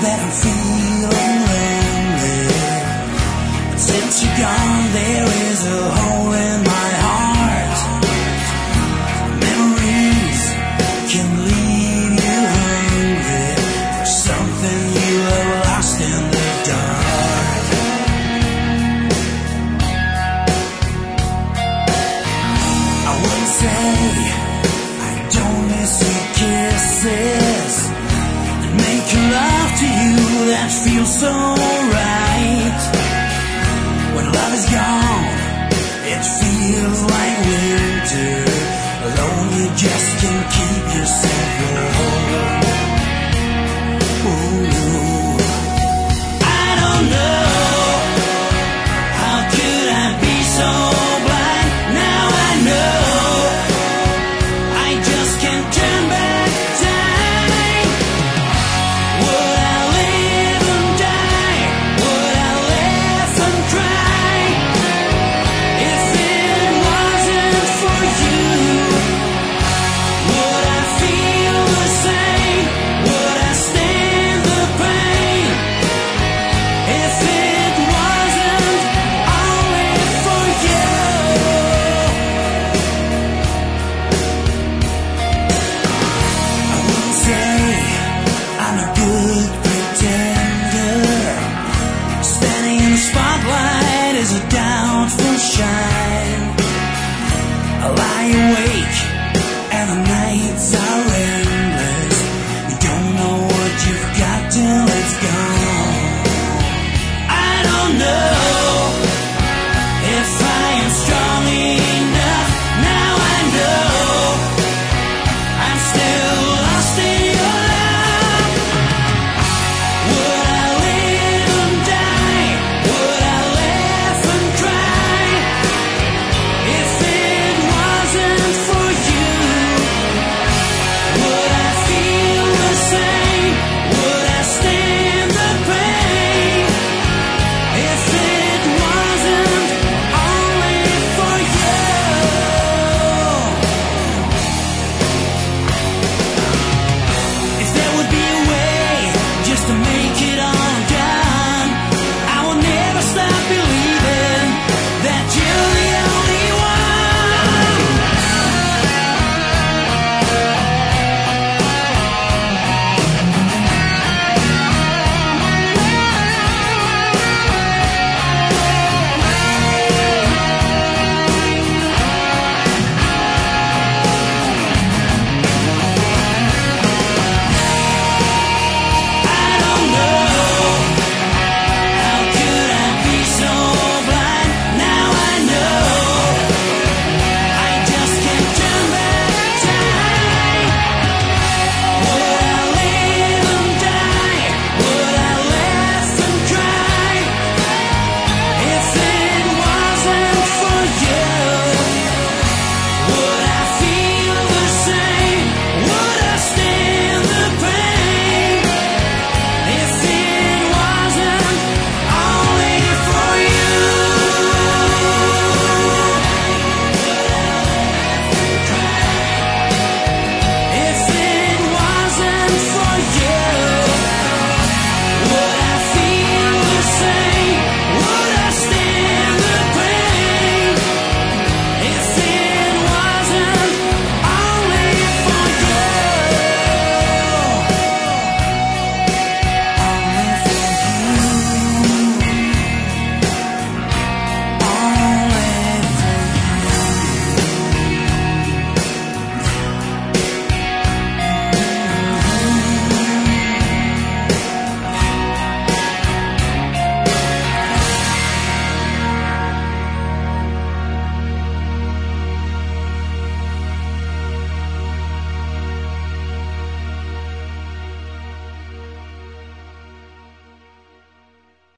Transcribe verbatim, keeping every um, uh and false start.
that I'm feeling lonely. But since you're gone, there is a hole in my heart. Memories can leave you hungry for something you have lost in the dark. I wouldn't say I don't miss your kisses and make love to you that feels so right. When love is gone, it feels like winter. Alone you just can't keep yourself warm.